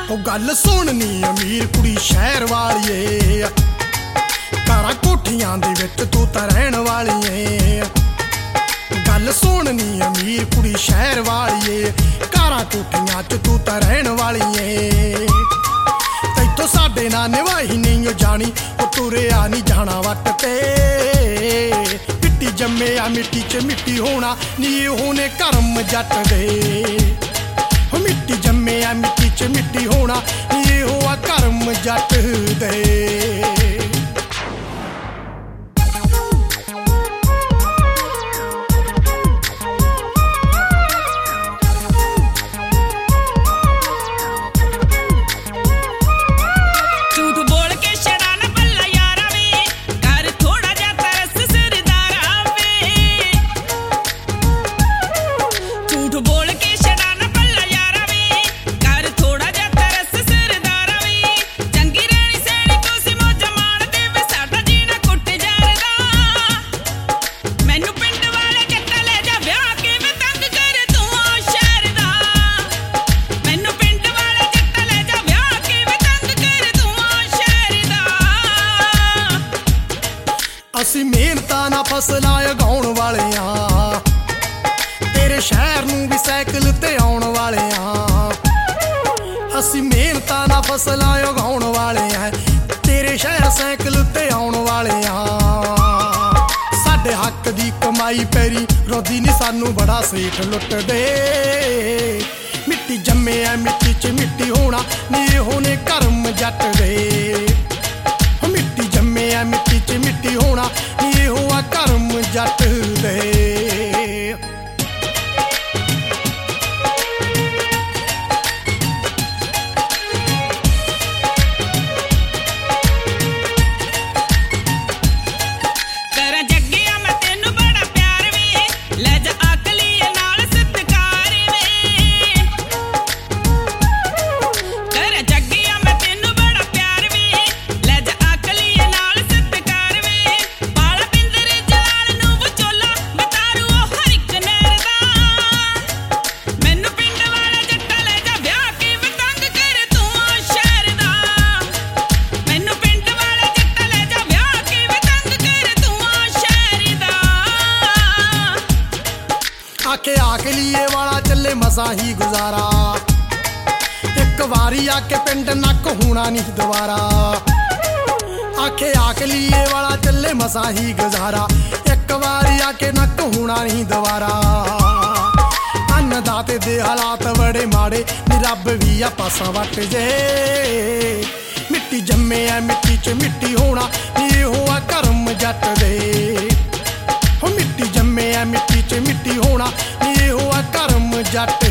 गल सुननी अमीर कुड़ी शहर वालीए, घरां कोठियां दे विच तू तां रहण वालीए। गल सुननी अमीर कुड़ी शहर वालीए, घरां कोठियां च तू तां रहण वालीए। तैथों साडे नाल निभाई नहीं जानी, ओ तुरिया नहीं जाना वट ते। मिट्टी जम्मे आ मिट्टी च मिट्टी होना, नी होने कर्म जट दे। मिट्टी जम्मे आ मिट्टी च मिट्टी होना, ये हुआ कर्म जट दे। ਅਸੀਂ ਮਿਹਨਤਾਂ ਨਾਲ ਫਸਲਾਂ ਉਗਾਉਣ ਵਾਲੇ ਆਂ, ਤੇਰੇ ਸ਼ਹਿਰ ਨੂੰ ਵੀ ਸਾਈਕਲ ਤੇ ਆਉਣ ਵਾਲੇ ਆਂ। ਅਸੀਂ ਮਿਹਨਤਾਂ ਨਾਲ ਫਸਲਾਂ ਉਗਾਉਣ ਵਾਲੇ ਆਂ, ਤੇਰੇ ਸ਼ਹਿਰ ਸਾਈਕਲ ਤੇ ਆਉਣ ਵਾਲੇ ਆਂ। ਸਾਡੇ ਹੱਕ ਦੀ ਕਮਾਈ ਪੈਰੀ ਰੋਦੀ ਨੀ ਸਾਨੂੰ ਬੜਾ ਸੇਠ ਲੁੱਟਦੇ। ਮਿੱਟੀ ਜੰਮੇ ਆ ਮਿੱਟੀ 'ਚ ਮਿੱਟੀ ਹੋਣਾ, ਨੀ ਹੋਣੇ ਕਰਮ ਜੱਟ ਦੇ। मिट्टी जम्मे आ मिट्टी च मिट्टी होना, ये हुआ कर्म जट दे। आके आके लिए वाला चले मसा ही गुजारा, एक बारी आके पिंड नक होना नहीं दोबारा। आके आके लिए वाला चले मसा ही गुजारा, एक बारी आके नक होना नहीं दोबारा। अन्नदाते दे हालात बड़े माड़े, नी रब भी आ पासा वट जे। मिट्टी जम्मे आ मिट्टी च मिट्टी होना, ये हुआ कर्म जट दे। मिट्टी जम्मे आ मिट्टी च मिट्टी होना, ये हुआ कर्म जट